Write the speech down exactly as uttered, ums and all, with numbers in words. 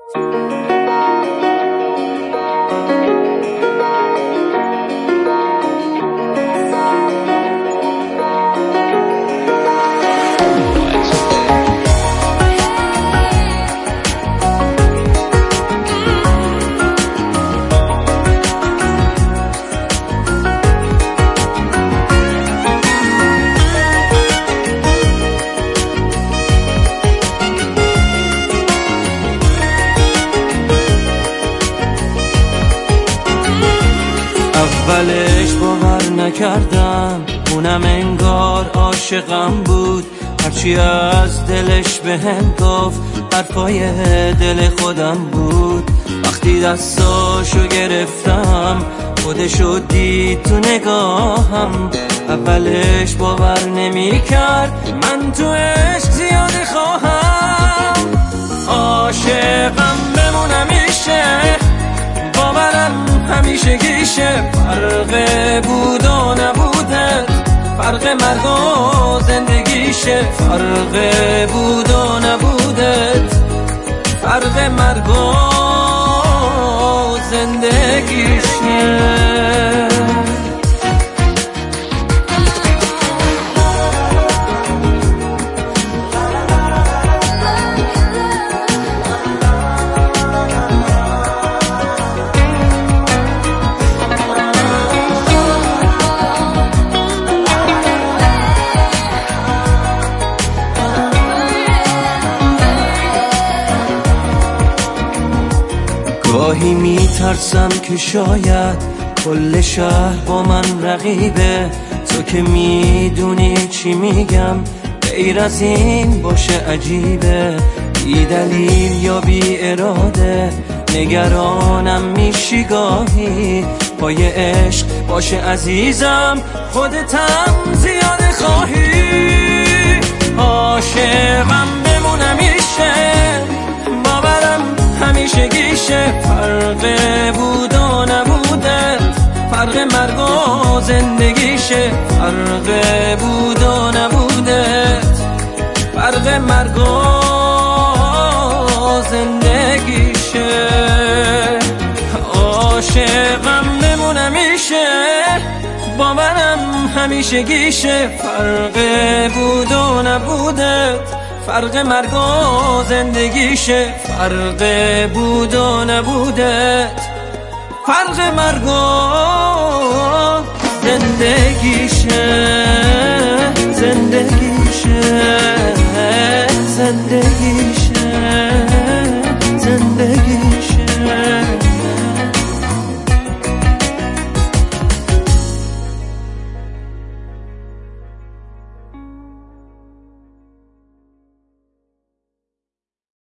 اولش باور نکردم، اونم انگار عاشقم بود. هرچی از دلش بهم گفت حرفای دل خودم بود. وقتی دستاشو گرفتم خودشو دید تو نگاهم. اولش باور نمی کرد من تو عشق زیاده خواهم. عاشقم بمونم میشه، باورم همیشه گیشه. فرق بود و نبوده، فرق مرگ و زندگیشه. فرق بود و نبوده، فرق مرگ و زندگیشه. گاهی میترسم که شاید کل شهر با من رقیبه. تو که میدونی چی میگم، غیر از این باشه عجیبه. بی دلیل یا بی اراده نگرانم میشی گاهی. پای عشق باشه عزیزم، خودتم زیاده خواهی. عاشقم بمونم میشه، باورم همیشه گیشه. فرق بود و نبوده، فرق مرگ و زندگیشه. فرق بود و نبوده، فرق مرگ و زندگیشه. عاشقم بمونم میشه، باورم همیشه گیشه. فرق بود و نبوده، فرق مرگ و زندگیشه. فرق بود و نبوده، فرق مرگ و زندگیشه. زندگیشه زندگیشه